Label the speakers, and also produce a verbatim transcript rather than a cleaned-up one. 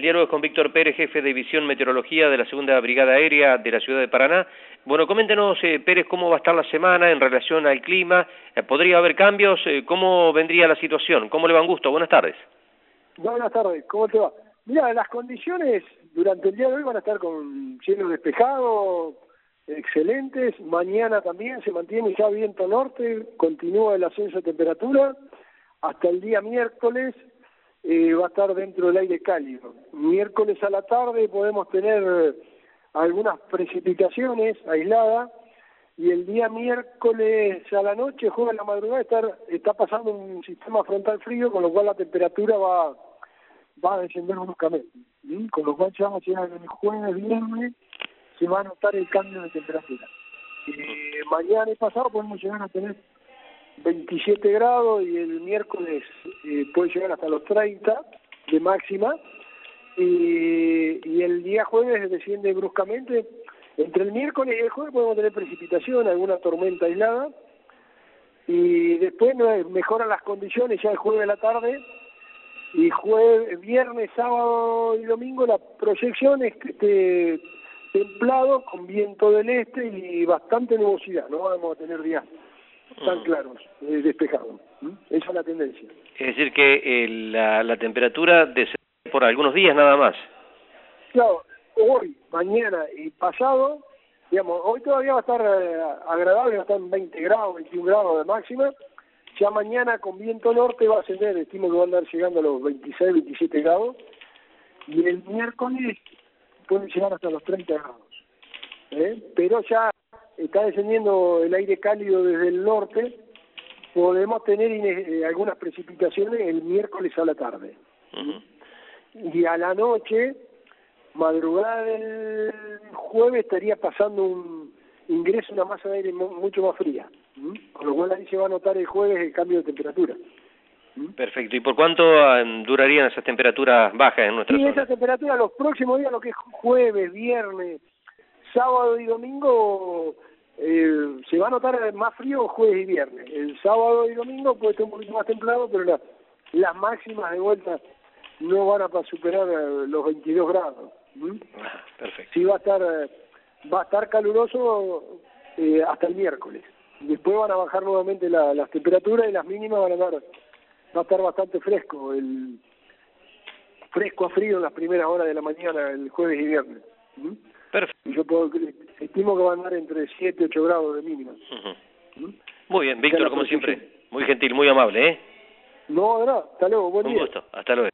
Speaker 1: El diálogo es con Víctor Pérez, jefe de División Meteorología de la Segunda Brigada Aérea de la Ciudad de Paraná. Bueno, coméntenos, eh, Pérez, cómo va a estar la semana en relación al clima. Eh, ¿Podría haber cambios? Eh, ¿Cómo vendría la situación? ¿Cómo le va, Augusto? Buenas tardes.
Speaker 2: Buenas tardes, ¿cómo te va? Mira, las condiciones durante el día de hoy van a estar con cielo despejado, excelentes. Mañana también se mantiene ya viento norte, continúa el ascenso de temperatura. Hasta el día miércoles eh, va a estar dentro del aire cálido. Miércoles a la tarde podemos tener algunas precipitaciones aisladas, y el día miércoles a la noche, jueves a la madrugada, está, está pasando un sistema frontal frío, con lo cual la temperatura va, va a descender bruscamente. ¿sí? Con lo cual ya vamos a llegar el jueves, viernes, se va a notar el cambio de temperatura. Eh, mañana y pasado podemos llegar a tener veintisiete grados, y el miércoles eh, puede llegar hasta los treinta de máxima, y, y el día jueves desciende bruscamente. Entre el miércoles y el jueves podemos tener precipitación, alguna tormenta aislada, y después mejoran las condiciones ya el jueves a la tarde, y jueves, viernes, sábado y domingo la proyección es que esté templado, con viento del este y bastante nubosidad. No vamos a tener días tan claros, eh, despejados. ¿Mm? Esa es la tendencia.
Speaker 1: Es decir, que eh, la, la temperatura desciende por algunos días nada más.
Speaker 2: Claro, hoy, mañana y pasado, digamos, hoy todavía va a estar eh, agradable, va a estar en veinte grados, veintiún grados de máxima. Ya mañana con viento norte va a ascender, estimo que va a andar llegando a los veintiséis, veintisiete grados, y el miércoles puede llegar hasta los treinta grados. ¿eh? Pero ya está descendiendo el aire cálido desde el norte, podemos tener eh, algunas precipitaciones el miércoles a la tarde. Uh-huh. Y a la noche, madrugada del jueves, estaría pasando un ingreso, una masa de aire mucho más fría. ¿Mm? Con lo cual ahí se va a notar el jueves el cambio de temperatura. ¿Mm?
Speaker 1: Perfecto. ¿Y por cuánto um, durarían esas temperaturas bajas en nuestra
Speaker 2: sí,
Speaker 1: zona?
Speaker 2: Sí, esas temperaturas los próximos días, lo que es jueves, viernes, sábado y domingo, eh, se va a notar más frío jueves y viernes. El sábado y domingo puede estar un poquito más templado, pero la, las máximas de vuelta no van a superar los veintidós grados. ¿Mm?
Speaker 1: Ah, perfecto.
Speaker 2: Sí va a estar, va a estar caluroso eh, hasta el miércoles. Después van a bajar nuevamente la, las temperaturas, y las mínimas van a dar, va a estar bastante fresco, el fresco a frío en las primeras horas de la mañana, el jueves y viernes. ¿Mm?
Speaker 1: Perfecto.
Speaker 2: Y yo puedo, estimo que van a andar entre siete y ocho grados de mínima.
Speaker 1: Uh-huh. ¿Mm? Muy bien, Víctor, como siempre, muy gentil, muy amable, ¿eh?
Speaker 2: No, de nada, hasta luego, buen
Speaker 1: Un
Speaker 2: día.
Speaker 1: gusto, hasta luego.